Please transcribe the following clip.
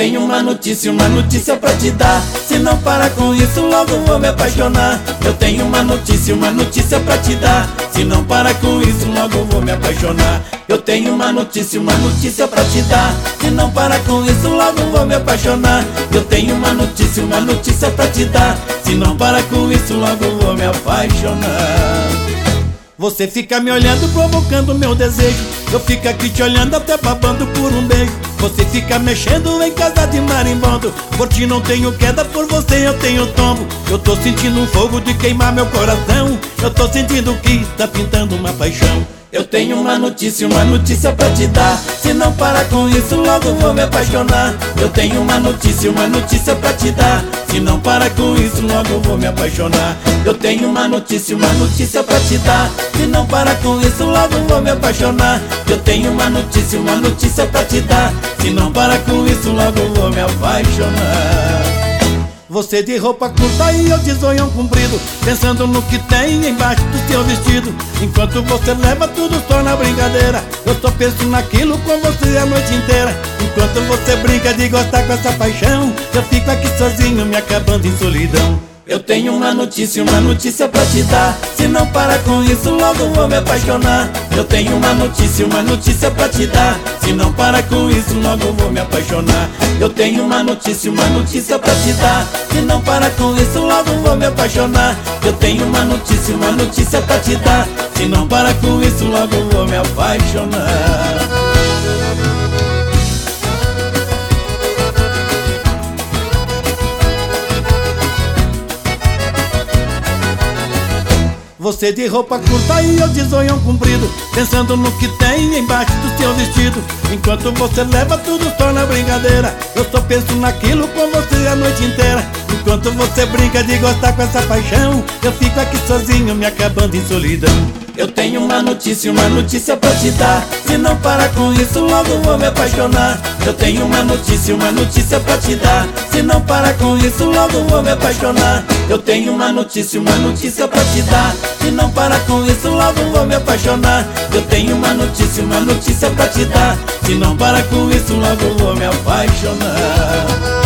tenho uma notícia pra te dar. Se não parar com isso, logo vou me apaixonar. Eu tenho uma notícia pra te dar. Se não parar com isso, logo vou me apaixonar. Eu tenho uma notícia pra te dar. Se não parar com isso, logo vou me apaixonar. Eu tenho uma notícia pra te dar. Se não parar com isso, logo vou me apaixonar. Você fica me olhando, provocando meu desejo. Eu fico aqui te olhando, até babando por um beijo. Você fica mexendo em casa de marimbondo. Por ti não tenho queda, por você eu tenho tombo. Eu tô sentindo um fogo de queimar meu coração. Eu tô sentindo que tá pintando uma paixão. Eu tenho uma notícia pra te dar. Se não parar com isso, logo vou me apaixonar. Eu tenho uma notícia pra te dar. Se não parar com isso, logo vou me apaixonar. Eu tenho uma notícia pra te dar. Se não parar com isso, logo vou me apaixonar. Eu tenho uma notícia pra te dar. Se não parar com isso, logo vou me apaixonar. Você de roupa curta e eu de zoião comprido, pensando no que tem embaixo do seu vestido. Enquanto você leva tudo só na brincadeira, eu só penso naquilo com você a noite inteira. Enquanto você brinca de gostar com essa paixão, eu fico aqui sozinho me acabando em solidão. Eu tenho uma notícia pra te dar. Se não parar com isso, logo vou me apaixonar. Eu tenho uma notícia pra te dar. Se não parar com isso, logo vou me apaixonar. Eu tenho uma notícia pra te dar. Se não parar com isso, logo vou me apaixonar. Eu tenho uma notícia pra te dar. Se não parar com isso, logo vou me apaixonar. Você de roupa curta e eu de zoião comprido, pensando no que tem embaixo do seu vestido. Enquanto você leva tudo só na brincadeira, eu só penso naquilo com você a noite inteira. Enquanto você brinca de gostar com essa paixão, eu fico aqui sozinho me acabando em solidão. Eu tenho uma notícia pra te dar. Se não parar com isso, logo vou me apaixonar. Eu tenho uma notícia pra te dar. Se não parar com isso, logo vou me apaixonar. Eu tenho uma notícia pra te dar. Se não parar com isso, logo vou me apaixonar. Eu tenho uma notícia pra te dar. Se não parar com isso, logo vou me apaixonar.